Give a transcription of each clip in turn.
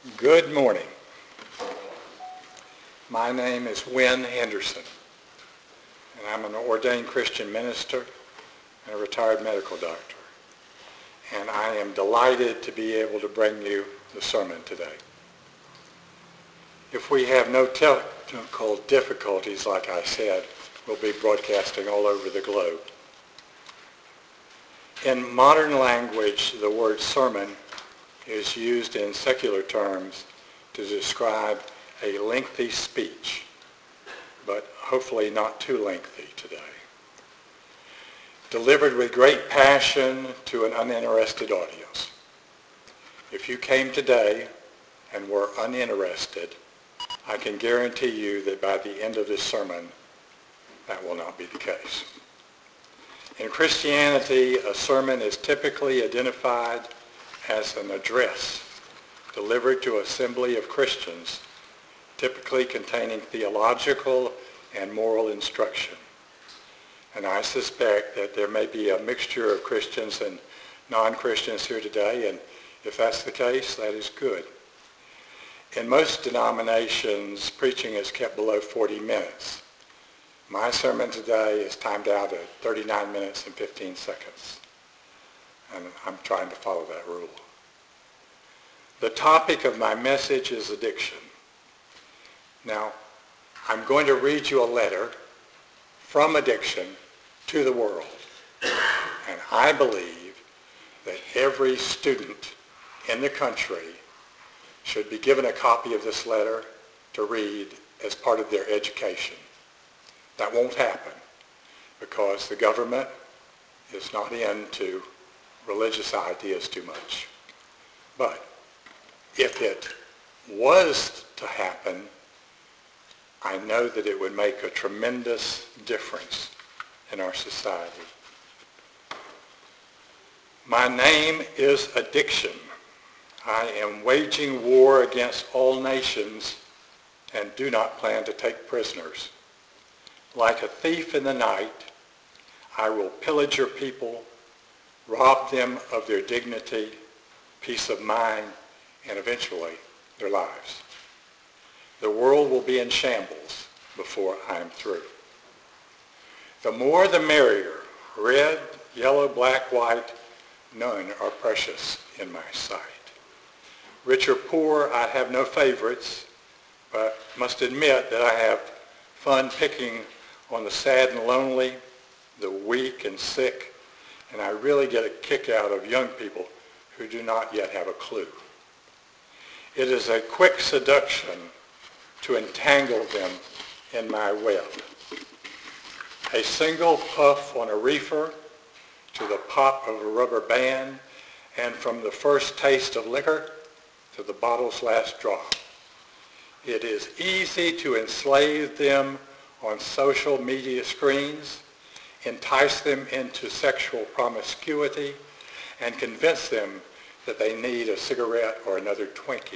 Good morning. My name is Wynn Henderson, and I'm an ordained Christian minister and a retired medical doctor. And I am delighted to be able to bring you the sermon today. If we have no technical difficulties, like I said, we'll be broadcasting all over the globe. In modern language, the word sermon is used in secular terms to describe a lengthy speech, but hopefully not too lengthy today. Delivered with great passion to an uninterested audience. If you came today and were uninterested, I can guarantee you that by the end of this sermon, that will not be the case. In Christianity, a sermon is typically identified as an address delivered to an assembly of Christians, typically containing theological and moral instruction. And I suspect that there may be a mixture of Christians and non-Christians here today, and if that's the case, that is good. In most denominations, preaching is kept below 40 minutes. My sermon today is timed out at 39 minutes and 15 seconds. And I'm trying to follow that rule. The topic of my message is addiction. Now, I'm going to read you a letter from addiction to the world. And I believe that every student in the country should be given a copy of this letter to read as part of their education. That won't happen because the government is not into religious ideas too much. But if it was to happen, I know that it would make a tremendous difference in our society. My name is addiction. I am waging war against all nations and do not plan to take prisoners. Like a thief in the night, I will pillage your people, rob them of their dignity, peace of mind, and eventually their lives. The world will be in shambles before I am through. The more the merrier. Red, yellow, black, white, none are precious in my sight. Rich or poor, I have no favorites, but must admit that I have fun picking on the sad and lonely, the weak and sick, and I really get a kick out of young people who do not yet have a clue. It is a quick seduction to entangle them in my web. A single puff on a reefer to the pop of a rubber band, and from the first taste of liquor to the bottle's last drop. It is easy to enslave them on social media screens, entice them into sexual promiscuity, and convince them that they need a cigarette or another Twinkie.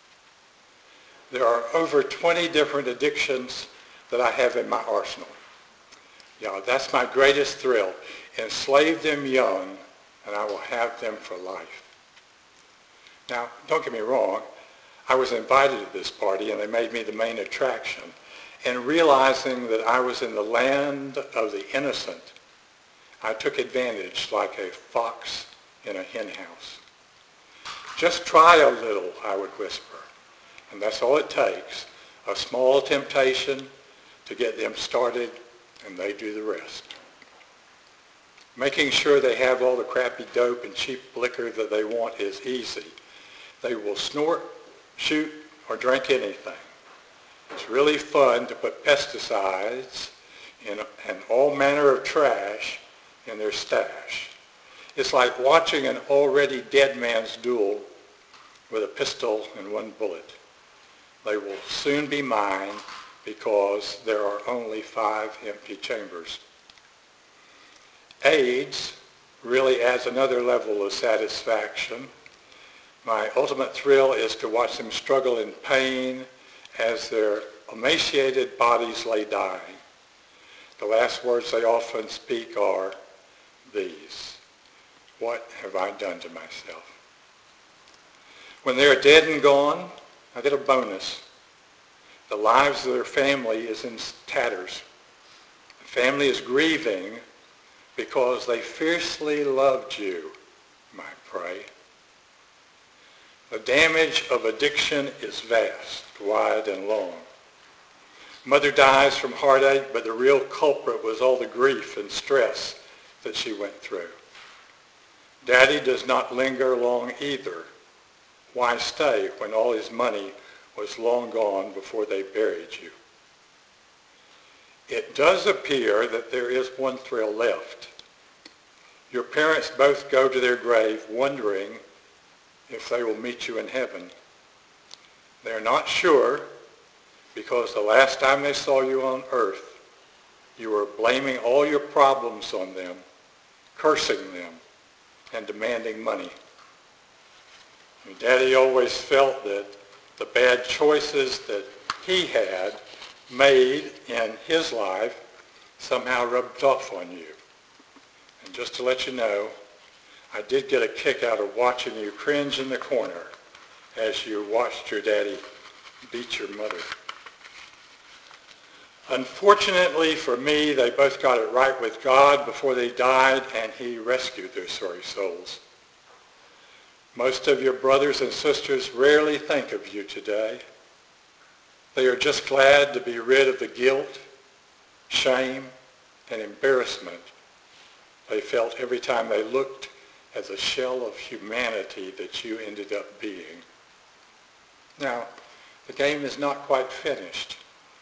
There are over 20 different addictions that I have in my arsenal. Yeah, that's my greatest thrill. Enslave them young, and I will have them for life. Now, don't get me wrong. I was invited to this party, and they made me the main attraction. And realizing that I was in the land of the innocent, I took advantage like a fox in a hen house. Just try a little, I would whisper. And that's all it takes. A small temptation to get them started, and they do the rest. Making sure they have all the crappy dope and cheap liquor that they want is easy. They will snort, shoot, or drink anything. It's really fun to put pesticides and all manner of trash in their stash. It's like watching an already dead man's duel with a pistol and one bullet. They will soon be mine because there are only 5 empty chambers. AIDS really adds another level of satisfaction. My ultimate thrill is to watch them struggle in pain as their emaciated bodies lay dying. The last words they often speak are these: "What have I done to myself?" When they're dead and gone, I get a bonus. The lives of their family is in tatters. The family is grieving because they fiercely loved you, you might pray. The damage of addiction is vast, wide, and long. Mother dies from heartache, but the real culprit was all the grief and stress that she went through. Daddy does not linger long either. Why stay when all his money was long gone before they buried you? It does appear that there is one thrill left. Your parents both go to their grave wondering if they will meet you in heaven. They're not sure because the last time they saw you on earth, you were blaming all your problems on them, cursing them, and demanding money. And Daddy always felt that the bad choices that he had made in his life somehow rubbed off on you. And just to let you know, I did get a kick out of watching you cringe in the corner as you watched your daddy beat your mother. Unfortunately for me, they both got it right with God before they died, and he rescued their sorry souls. Most of your brothers and sisters rarely think of you today. They are just glad to be rid of the guilt, shame, and embarrassment they felt every time they looked at the shell of humanity that you ended up being. Now, the game is not quite finished.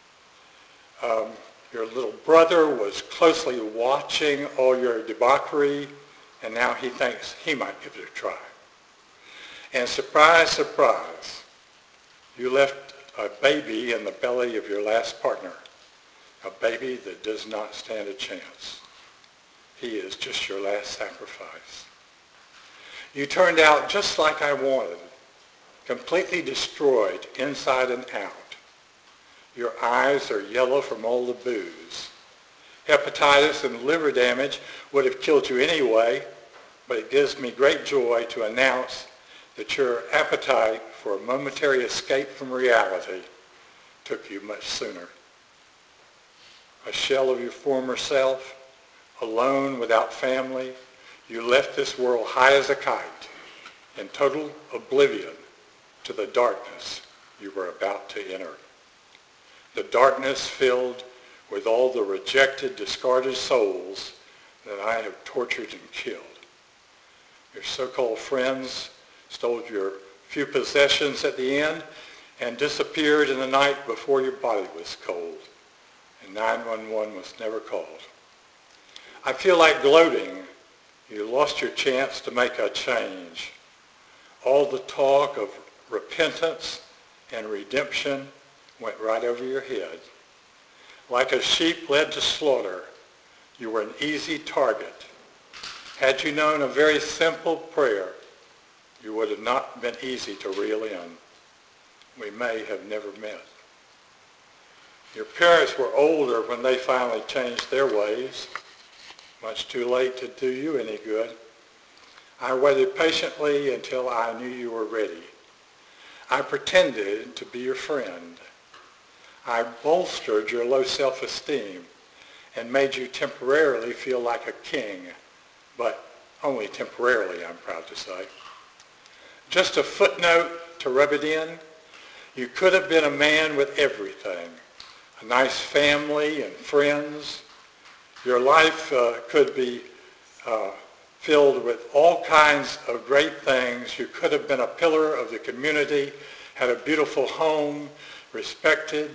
Your little brother was closely watching all your debauchery, and now he thinks he might give it a try. And surprise, surprise, you left a baby in the belly of your last partner, a baby that does not stand a chance. He is just your last sacrifice. You turned out just like I wanted, completely destroyed inside and out. Your eyes are yellow from all the booze. Hepatitis and liver damage would have killed you anyway, but it gives me great joy to announce that your appetite for a momentary escape from reality took you much sooner. A shell of your former self, alone without family, you left this world high as a kite in total oblivion to the darkness you were about to enter. The darkness filled with all the rejected, discarded souls that I have tortured and killed. Your so-called friends stole your few possessions at the end and disappeared in the night before your body was cold, and 911 was never called. I feel like gloating. You lost your chance to make a change. All the talk of repentance and redemption went right over your head. Like a sheep led to slaughter, you were an easy target. Had you known a very simple prayer, you would have not been easy to reel in. We may have never met. Your parents were older when they finally changed their ways. Much too late to do you any good. I waited patiently until I knew you were ready. I pretended to be your friend. I bolstered your low self-esteem and made you temporarily feel like a king, but only temporarily, I'm proud to say. Just a footnote to rub it in, you could have been a man with everything, a nice family and friends. Your life could be filled with all kinds of great things. You could have been a pillar of the community, had a beautiful home, respected.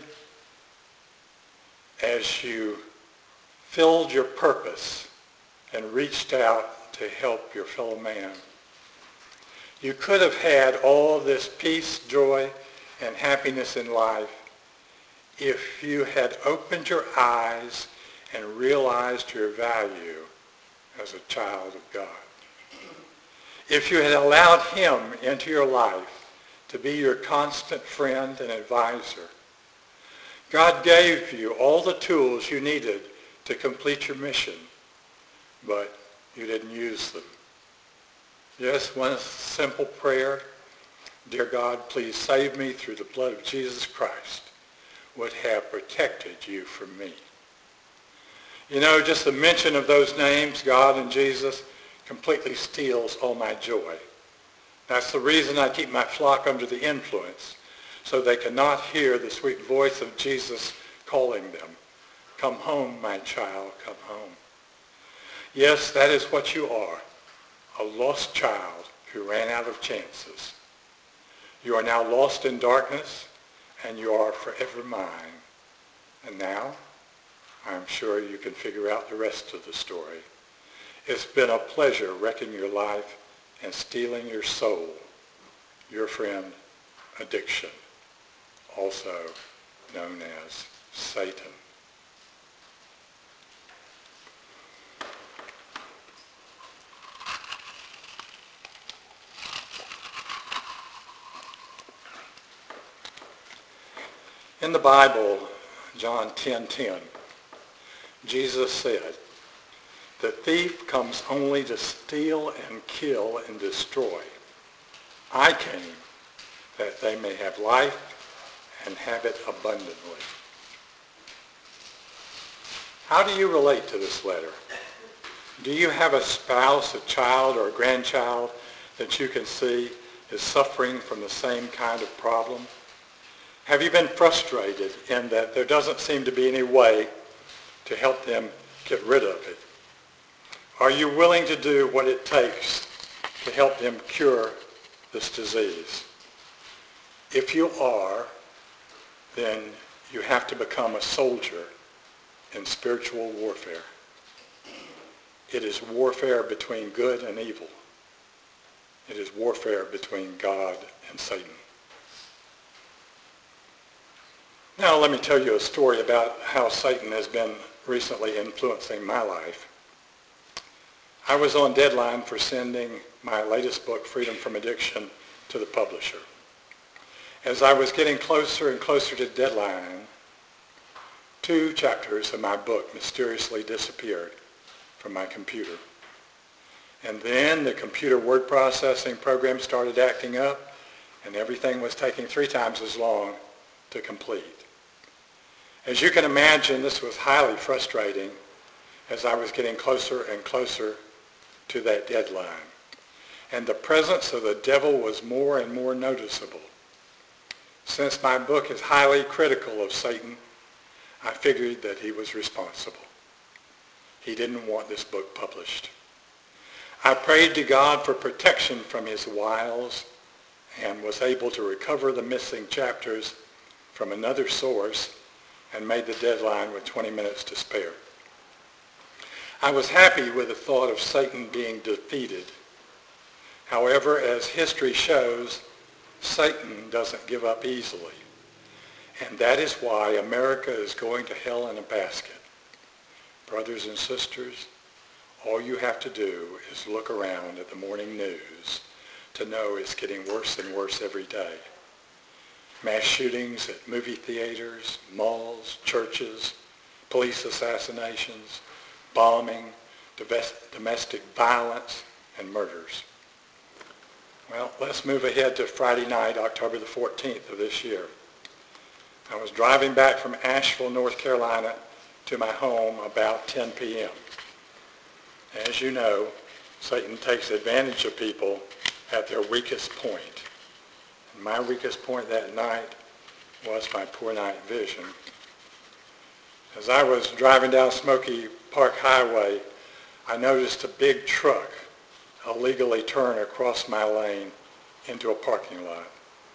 As you filled your purpose and reached out to help your fellow man. You could have had all this peace, joy, and happiness in life if you had opened your eyes and realized your value as a child of God. If you had allowed him into your life to be your constant friend and advisor. God gave you all the tools you needed to complete your mission, but you didn't use them. Just one simple prayer, dear God, please save me through the blood of Jesus Christ, would have protected you from me. You know, just the mention of those names, God and Jesus, completely steals all my joy. That's the reason I keep my flock under the influence, so they cannot hear the sweet voice of Jesus calling them. Come home, my child, come home. Yes, that is what you are, a lost child who ran out of chances. You are now lost in darkness, and you are forever mine. And now, I'm sure you can figure out the rest of the story. It's been a pleasure wrecking your life and stealing your soul. Your friend, addiction, also known as Satan. In the Bible, John 10:10, Jesus said, "The thief comes only to steal and kill and destroy. I came that they may have life and have it abundantly." How do you relate to this letter? Do you have a spouse, a child, or a grandchild that you can see is suffering from the same kind of problem? Have you been frustrated in that there doesn't seem to be any way to help them get rid of it? Are you willing to do what it takes to help them cure this disease? If you are, then you have to become a soldier in spiritual warfare. It is warfare between good and evil. It is warfare between God and Satan. Now let me tell you a story about how Satan has been recently influencing my life. I was on deadline for sending my latest book, Freedom from Addiction, to the publisher. As I was getting closer and closer to deadline, 2 chapters of my book mysteriously disappeared from my computer. And then the computer word processing program started acting up, and everything was taking 3 times as long to complete. As you can imagine, this was highly frustrating as I was getting closer and closer to that deadline. And the presence of the devil was more and more noticeable. Since my book is highly critical of Satan, I figured that he was responsible. He didn't want this book published. I prayed to God for protection from his wiles and was able to recover the missing chapters from another source and made the deadline with 20 minutes to spare. I was happy with the thought of Satan being defeated. However, as history shows, Satan doesn't give up easily. And that is why America is going to hell in a basket. Brothers and sisters, all you have to do is look around at the morning news to know it's getting worse and worse every day. Mass shootings at movie theaters, malls, churches, police assassinations, bombing, domestic violence, and murders. Well, let's move ahead to Friday night, October the 14th of this year. I was driving back from Asheville, North Carolina to my home about 10 p.m. As you know, Satan takes advantage of people at their weakest point. And my weakest point that night was my poor night vision. As I was driving down Smoky Park Highway, I noticed a big truck illegally turn across my lane into a parking lot.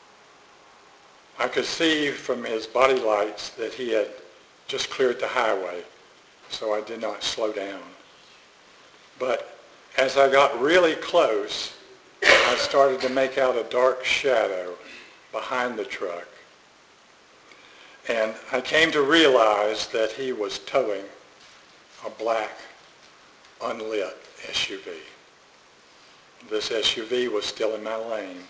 I could see from his body lights that he had just cleared the highway, so I did not slow down. But as I got really close, I started to make out a dark shadow behind the truck. And I came to realize that he was towing a black, unlit SUV. This SUV was still in my lane.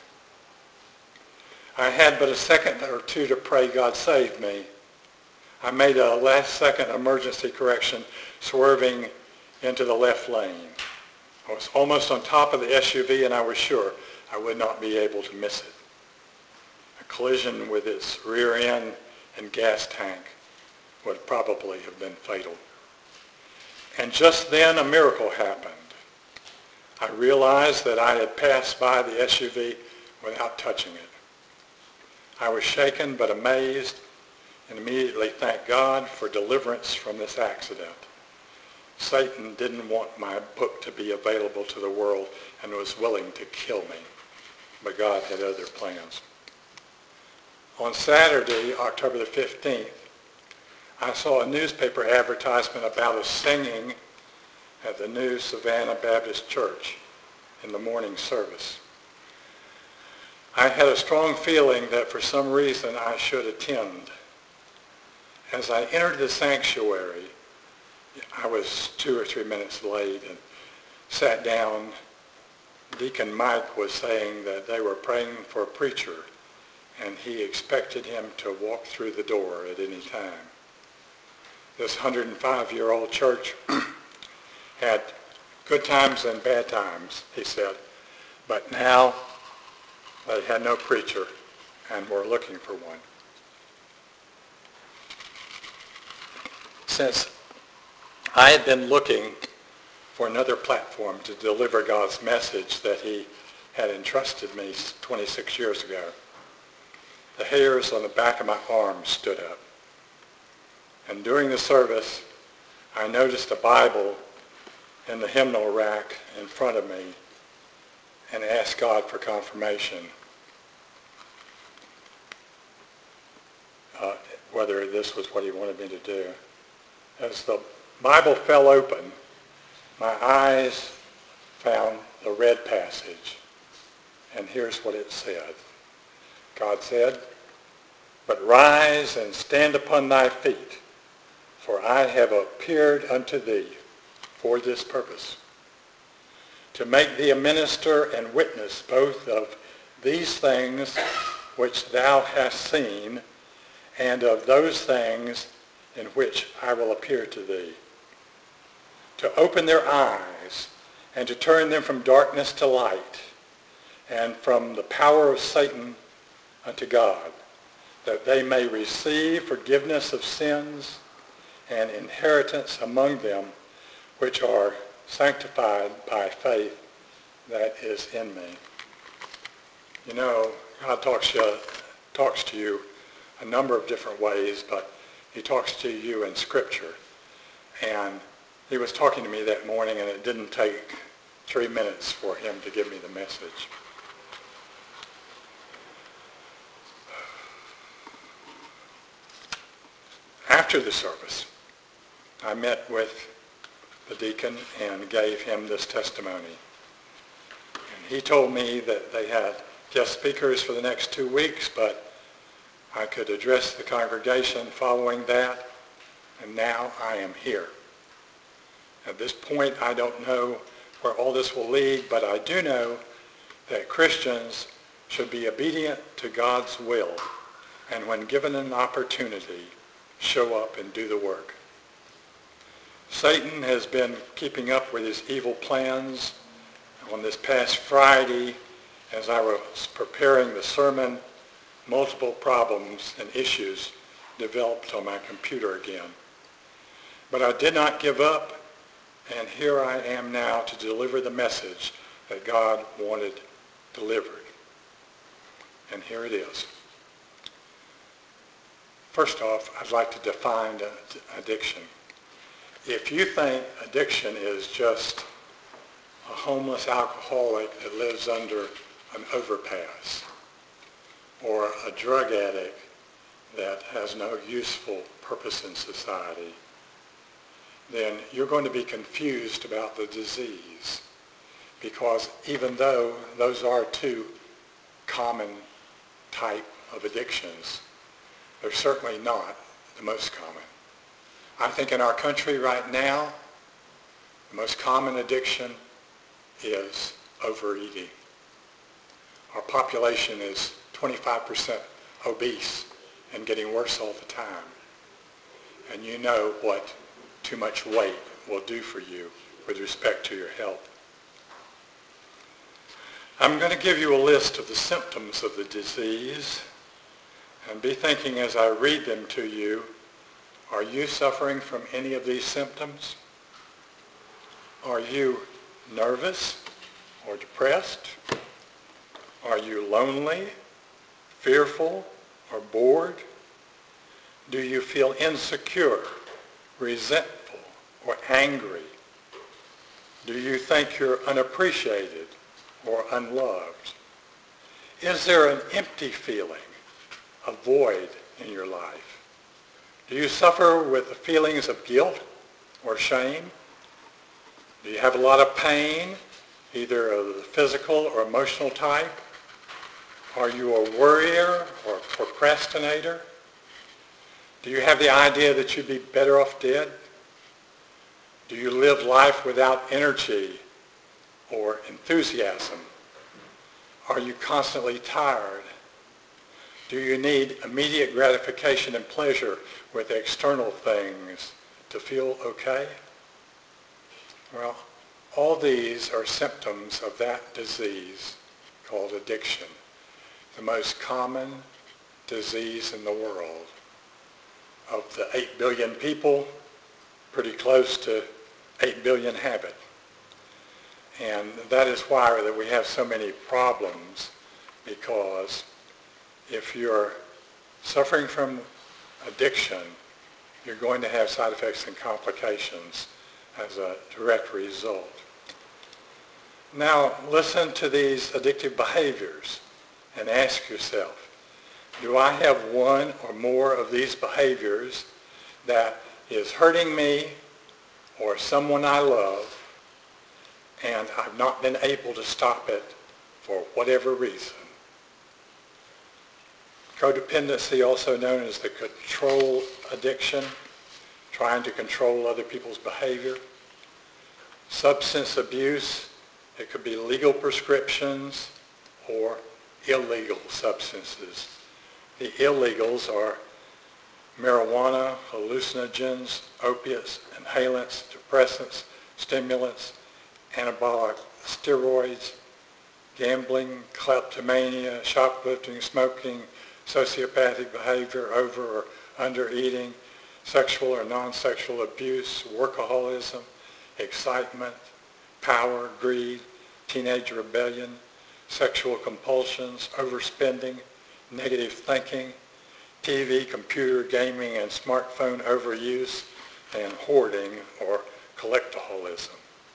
I had but a second or two to pray God save me. I made a last-second emergency correction, swerving into the left lane. I was almost on top of the SUV, and I was sure I would not be able to miss it. collision with its rear end and gas tank would probably have been fatal. And just then a miracle happened. I realized that I had passed by the SUV without touching it. I was shaken but amazed and immediately thanked God for deliverance from this accident. Satan didn't want my book to be available to the world and was willing to kill me, but God had other plans. On Saturday, October the 15th, I saw a newspaper advertisement about us singing at the new Savannah Baptist Church in the morning service. I had a strong feeling that for some reason I should attend. As I entered the sanctuary, I was 2 or 3 minutes late and sat down. Deacon Mike was saying that they were praying for a preacher and he expected him to walk through the door at any time. This 105-year-old church had good times and bad times, he said, but now they had no preacher and were looking for one. Since I had been looking for another platform to deliver God's message that he had entrusted me 26 years ago, the hairs on the back of my arm stood up. And during the service, I noticed a Bible in the hymnal rack in front of me and asked God for confirmation whether this was what he wanted me to do. As the Bible fell open, my eyes found the red passage, and here's what it said. God said, "But rise and stand upon thy feet, for I have appeared unto thee for this purpose, to make thee a minister and witness both of these things which thou hast seen, and of those things in which I will appear to thee, to open their eyes and to turn them from darkness to light and from the power of Satan unto God, that they may receive forgiveness of sins and inheritance among them which are sanctified by faith that is in me." You know, God talks to you a number of different ways, but he talks to you in Scripture. And he was talking to me that morning, and it didn't take 3 minutes for him to give me the message. After the service, I met with the deacon and gave him this testimony. And he told me that they had guest speakers for the next 2 weeks, but I could address the congregation following that, and now I am here. At this point, I don't know where all this will lead, but I do know that Christians should be obedient to God's will, and when given an opportunity, show up and do the work. Satan has been keeping up with his evil plans. On this past Friday, as I was preparing the sermon, multiple problems and issues developed on my computer again. But I did not give up, and here I am now to deliver the message that God wanted delivered. And here it is. First off, I'd like to define addiction. If you think addiction is just a homeless alcoholic that lives under an overpass, or a drug addict that has no useful purpose in society, then you're going to be confused about the disease. Because even though those are 2 common type of addictions, they're certainly not the most common. I think in our country right now, the most common addiction is overeating. Our population is 25% obese and getting worse all the time. And you know what too much weight will do for you with respect to your health. I'm going to give you a list of the symptoms of the disease, And be thinking as I read them to you, are you suffering from any of these symptoms? Are you nervous or depressed? Are you lonely, fearful, or bored? Do you feel insecure, resentful, or angry? Do you think you're unappreciated or unloved? Is there an empty feeling, a void in your life? Do you suffer with the feelings of guilt or shame? Do you have a lot of pain, either of the physical or emotional type? Are you a worrier or procrastinator? Do you have the idea that you'd be better off dead? Do you live life without energy or enthusiasm? Are you constantly tired? Do you need immediate gratification and pleasure with external things to feel okay? Well, all these are symptoms of that disease called addiction, the most common disease in the world. Of the 8 billion people, pretty close to 8 billion have it. And that is why that we have so many problems, because if you're suffering from addiction, you're going to have side effects and complications as a direct result. Now, listen to these addictive behaviors and ask yourself, do I have one or more of these behaviors that is hurting me or someone I love, and I've not been able to stop it for whatever reason? Codependency, also known as the control addiction, trying to control other people's behavior. Substance abuse, it could be legal prescriptions or illegal substances. The illegals are marijuana, hallucinogens, opiates, inhalants, depressants, stimulants, anabolic steroids, gambling, kleptomania, shoplifting, smoking, sociopathic behavior, over or under eating, sexual or non-sexual abuse, workaholism, excitement, power, greed, teenage rebellion, sexual compulsions, overspending, negative thinking, TV, computer, gaming, and smartphone overuse, and hoarding or collectaholism.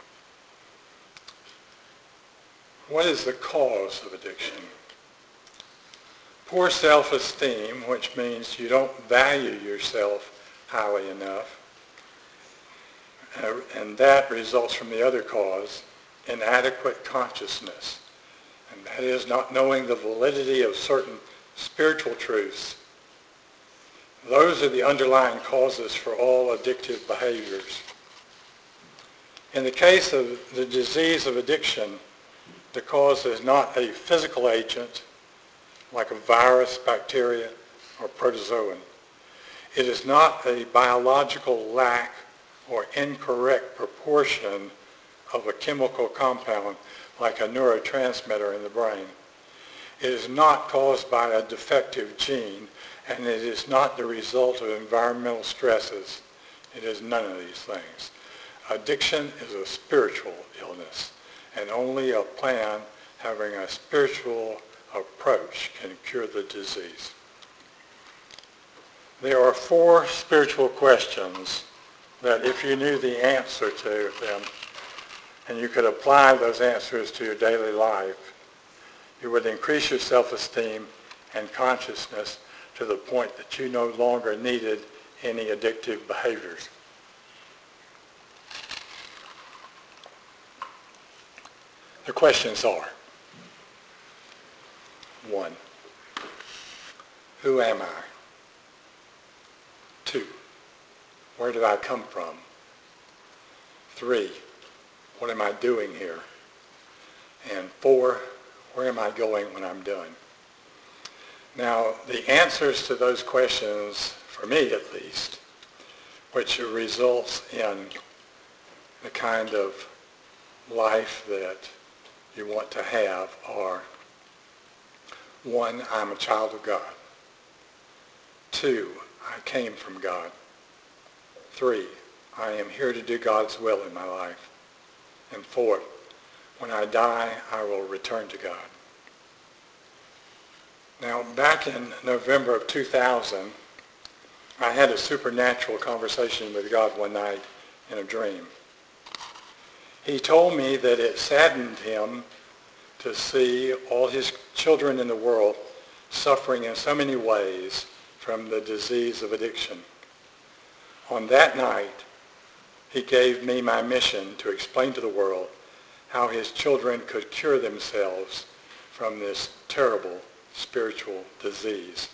What is the cause of addiction? Poor self-esteem, which means you don't value yourself highly enough, and that results from the other cause, inadequate consciousness, and that is not knowing the validity of certain spiritual truths. Those are the underlying causes for all addictive behaviors. In the case of the disease of addiction, the cause is not a physical agent like a virus, bacteria, or protozoan. It is not a biological lack or incorrect proportion of a chemical compound like a neurotransmitter in the brain. It is not caused by a defective gene, and it is not the result of environmental stresses. It is none of these things. Addiction is a spiritual illness, and only a plan having a spiritual approach can cure the disease. There are 4 spiritual questions that if you knew the answer to them, and you could apply those answers to your daily life, you would increase your self-esteem and consciousness to the point that you no longer needed any addictive behaviors. The questions are: 1, who am I? 2, where did I come from? 3, what am I doing here? And 4, where am I going when I'm done? Now, the answers to those questions, for me at least, which results in the kind of life that you want to have, are: 1, I'm a child of God. 2, I came from God. 3, I am here to do God's will in my life. And 4, when I die, I will return to God. Now, back in November of 2000, I had a supernatural conversation with God one night in a dream. He told me that it saddened him to see all his children in the world suffering in so many ways from the disease of addiction. On that night, he gave me my mission to explain to the world how his children could cure themselves from this terrible spiritual disease.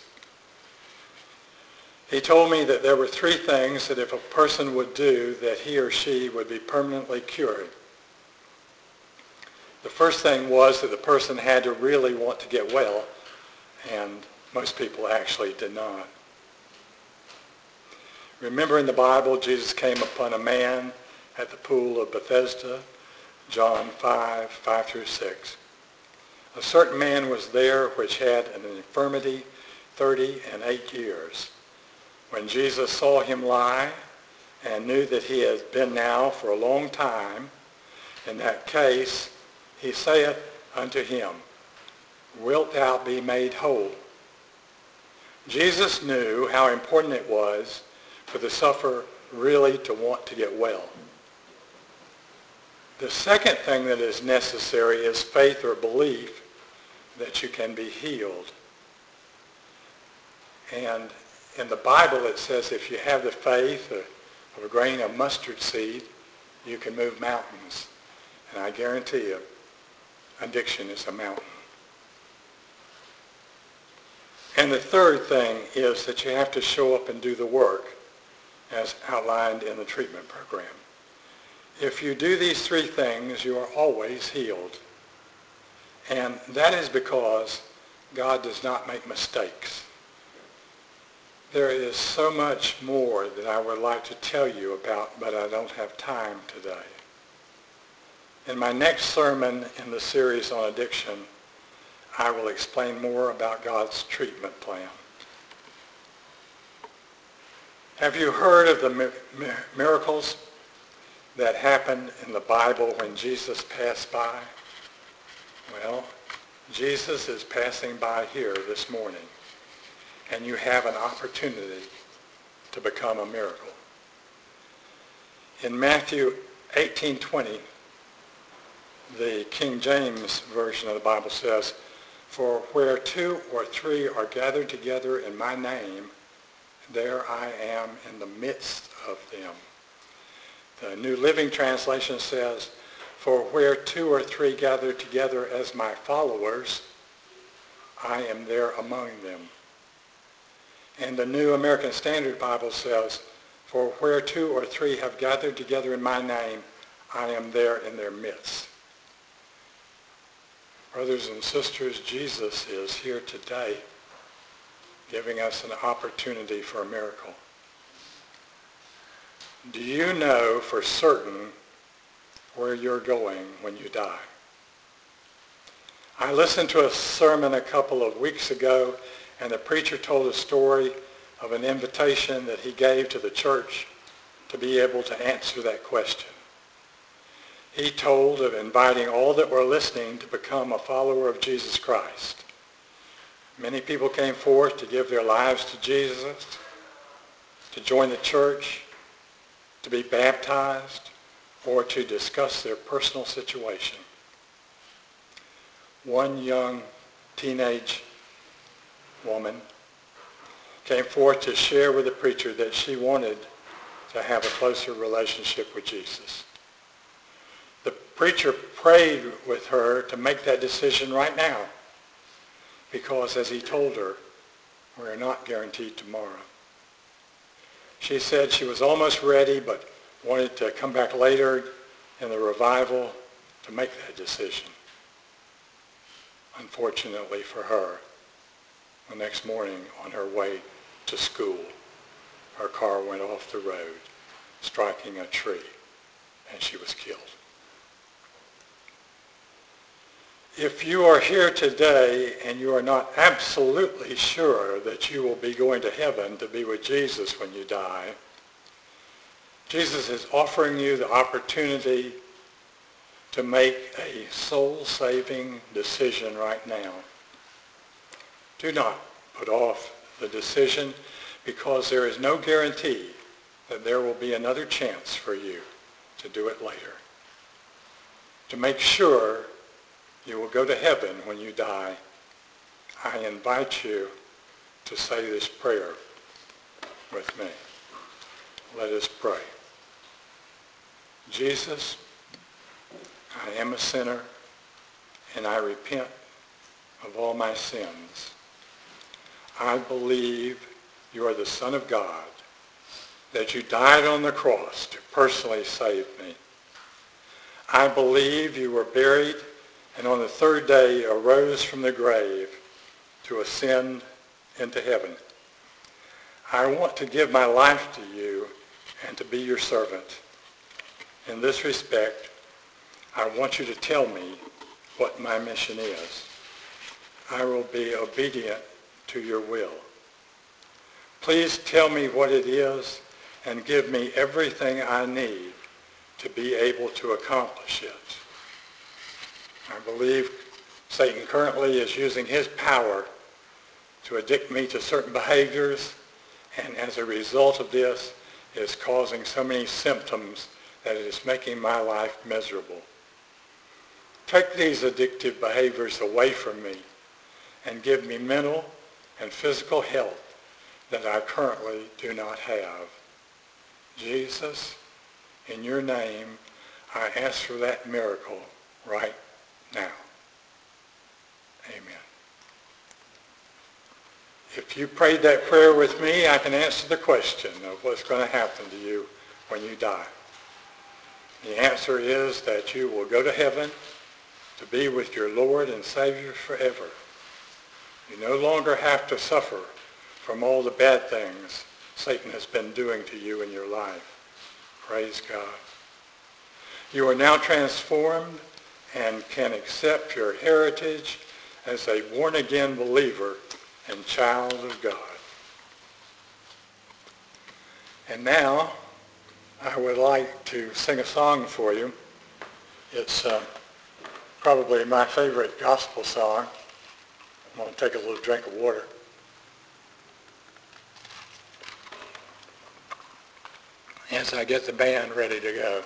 He told me that there were 3 things that if a person would do, that he or she would be permanently cured. The first thing was that the person had to really want to get well, and most people actually did not. Remember in the Bible, Jesus came upon a man at the pool of Bethesda, John 5, 5 through 6. A certain man was there which had an infirmity 38 years. When Jesus saw him lie and knew that he had been now for a long time in that case, he saith unto him, Wilt thou be made whole? Jesus knew how important it was for the sufferer really to want to get well. The second thing that is necessary is faith or belief that you can be healed. And in the Bible it says if you have the faith of a grain of mustard seed, you can move mountains. And I guarantee you, addiction is a mountain. And the third thing is that you have to show up and do the work as outlined in the treatment program. If you do these 3 things, you are always healed. And that is because God does not make mistakes. There is so much more that I would like to tell you about, but I don't have time today. In my next sermon in the series on addiction, I will explain more about God's treatment plan. Have you heard of the miracles that happened in the Bible when Jesus passed by? Well, Jesus is passing by here this morning, and you have an opportunity to become a miracle. In Matthew 18:20, the King James Version of the Bible says, For where 2 or 3 are gathered together in my name, there I am in the midst of them. The New Living Translation says, For where 2 or 3 gather together as my followers, I am there among them. And the New American Standard Bible says, For where 2 or 3 have gathered together in my name, I am there in their midst. Brothers and sisters, Jesus is here today giving us an opportunity for a miracle. Do you know for certain where you're going when you die? I listened to a sermon a couple of weeks ago, and the preacher told a story of an invitation that he gave to the church to be able to answer that question. He told of inviting all that were listening to become a follower of Jesus Christ. Many people came forth to give their lives to Jesus, to join the church, to be baptized, or to discuss their personal situation. One young teenage woman came forth to share with the preacher that she wanted to have a closer relationship with Jesus. The preacher prayed with her to make that decision right now because, as he told her, we're not guaranteed tomorrow. She said she was almost ready but wanted to come back later in the revival to make that decision. Unfortunately for her, the next morning on her way to school, her car went off the road, striking a tree, and she was killed. If you are here today and you are not absolutely sure that you will be going to heaven to be with Jesus when you die, Jesus is offering you the opportunity to make a soul-saving decision right now. Do not put off the decision, because there is no guarantee that there will be another chance for you to do it later. To make sure you will go to heaven when you die, I invite you to say this prayer with me. Let us pray. Jesus, I am a sinner, and I repent of all my sins. I believe you are the Son of God, that you died on the cross to personally save me. I believe you were buried and on the third day arose from the grave to ascend into heaven. I want to give my life to you and to be your servant. In this respect, I want you to tell me what my mission is. I will be obedient to your will. Please tell me what it is and give me everything I need to be able to accomplish it. I believe Satan currently is using his power to addict me to certain behaviors, and as a result of this is causing so many symptoms that it is making my life miserable. Take these addictive behaviors away from me and give me mental and physical health that I currently do not have. Jesus, in your name, I ask for that miracle right now. Amen. If you prayed that prayer with me, I can answer the question of what's going to happen to you when you die. The answer is that you will go to heaven to be with your Lord and Savior forever. You no longer have to suffer from all the bad things Satan has been doing to you in your life. Praise God. You are now transformed and can accept your heritage as a born-again believer and child of God. And now, I would like to sing a song for you. It's probably my favorite gospel song. I'm going to take a little drink of water. As I get the band ready to go.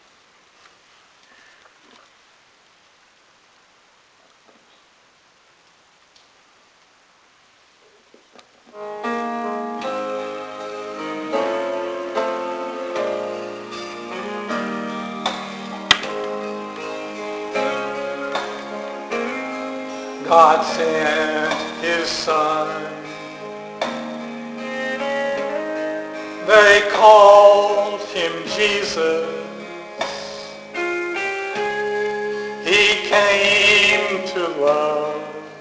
God sent his Son. They called him Jesus. He came to love,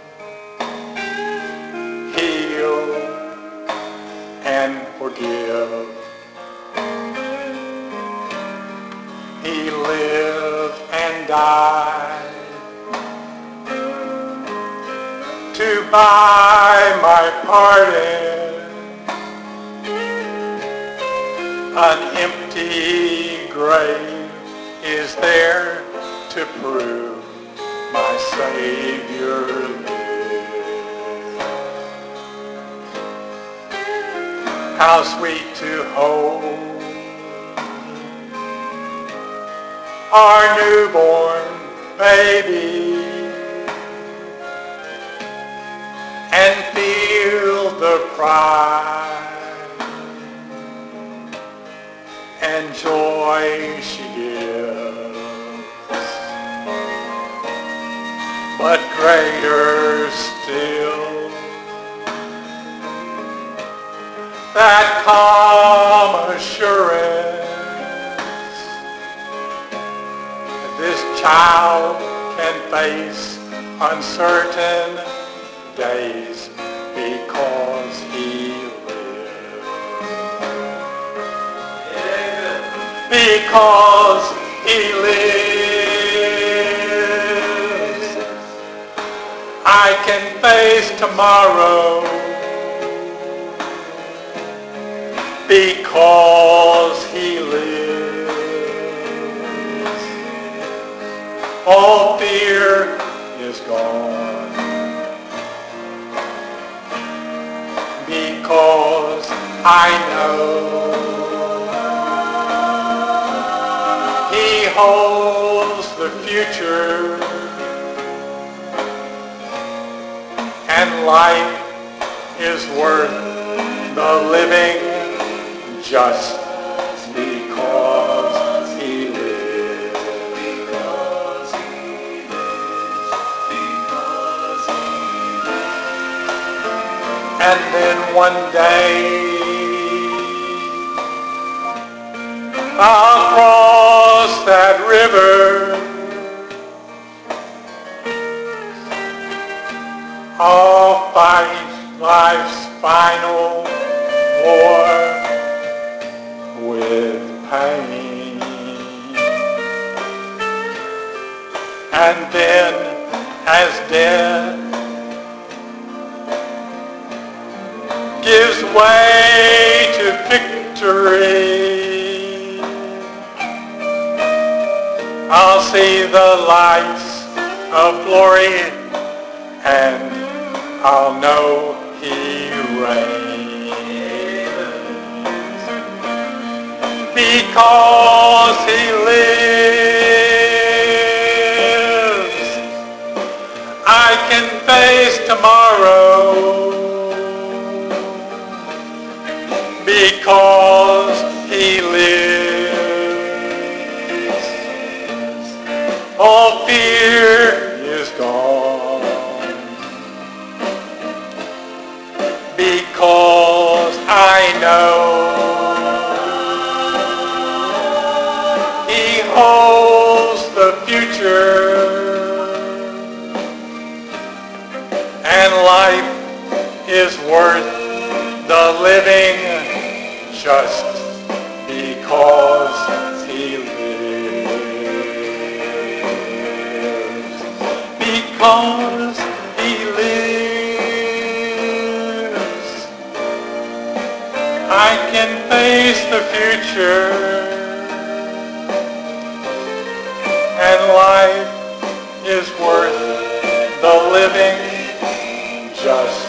heal, and forgive. He lived and died to buy my pardon. An empty grave is there to prove my Savior lives. How sweet to hold our newborn baby and feel the pride and joy she gives. But greater still, that calm assurance that this child can face uncertain days because he because he lives. I can face tomorrow because he lives. All fear is gone because I know he holds the future, and life is worth the living just because he lives. Because he lives. Because he lives. And then one day I'll cross that river, I'll fight life's final war with pain. And then as death gives way to victory, I'll see the lights of glory, and I'll know he reigns. Because he lives, I can face tomorrow. Because he lives, all fear is gone. Because I know he holds the future, and life is worth the living just because he lives. Because he lives, I can face the future, and life is worth the living just